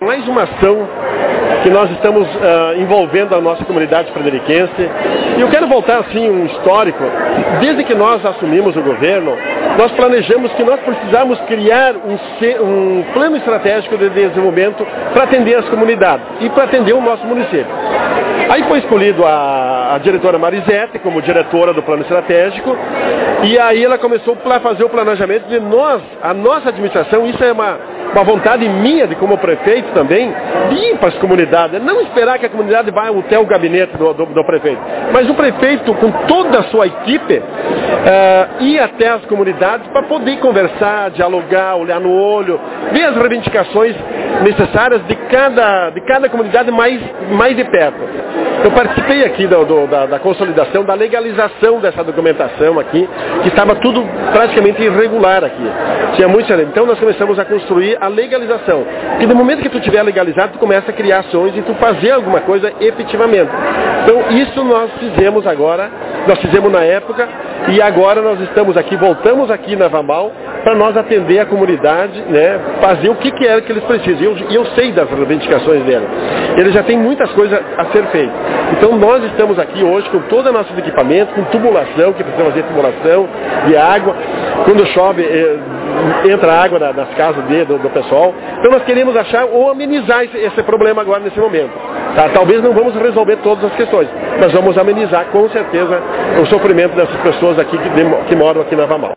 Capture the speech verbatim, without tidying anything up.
Mais uma ação que nós estamos uh, envolvendo a nossa comunidade frederiquense. E eu quero voltar assim um histórico. Desde que nós assumimos o governo, nós planejamos que nós precisamos criar um, um plano estratégico de desenvolvimento para atender as comunidades e para atender o nosso município. Aí foi escolhido a, a diretora Marisete como diretora do plano estratégico, e aí ela começou a fazer o planejamento de nós, a nossa administração. Isso é uma, uma vontade minha, de como prefeito também, de ir para as comunidades, não esperar que a comunidade vá até o gabinete do, do, do prefeito, mas o prefeito, com toda a sua equipe, uh, ir até as comunidades para poder conversar, dialogar, olhar no olho, ver as reivindicações necessárias de cada, de cada comunidade mais, mais de perto. Eu participei aqui do, do, da, da consolidação, da legalização dessa documentação aqui, que estava tudo praticamente irregular aqui. Tinha muita, então nós começamos a construir a legalização. E no momento que tu tiver legalizado, tu começa a criar ações e tu fazer alguma coisa efetivamente. Então isso nós fizemos agora, nós fizemos na época, e agora nós estamos aqui, voltamos aqui na Vamal, para nós atender a comunidade, né, fazer o que, que é que eles precisam. E eu, eu sei das reivindicações dela. Eles já têm muitas coisas a ser feitas. Então nós estamos aqui hoje com todo o nosso equipamento, com tubulação, que precisa fazer tubulação de água. Quando chove, eh, entra água na, nas casas de, do, do pessoal. Então nós queremos achar ou amenizar esse, esse problema agora nesse momento. Tá? Talvez não vamos resolver todas as questões, mas vamos amenizar com certeza o sofrimento dessas pessoas aqui que, que moram aqui na Vamal.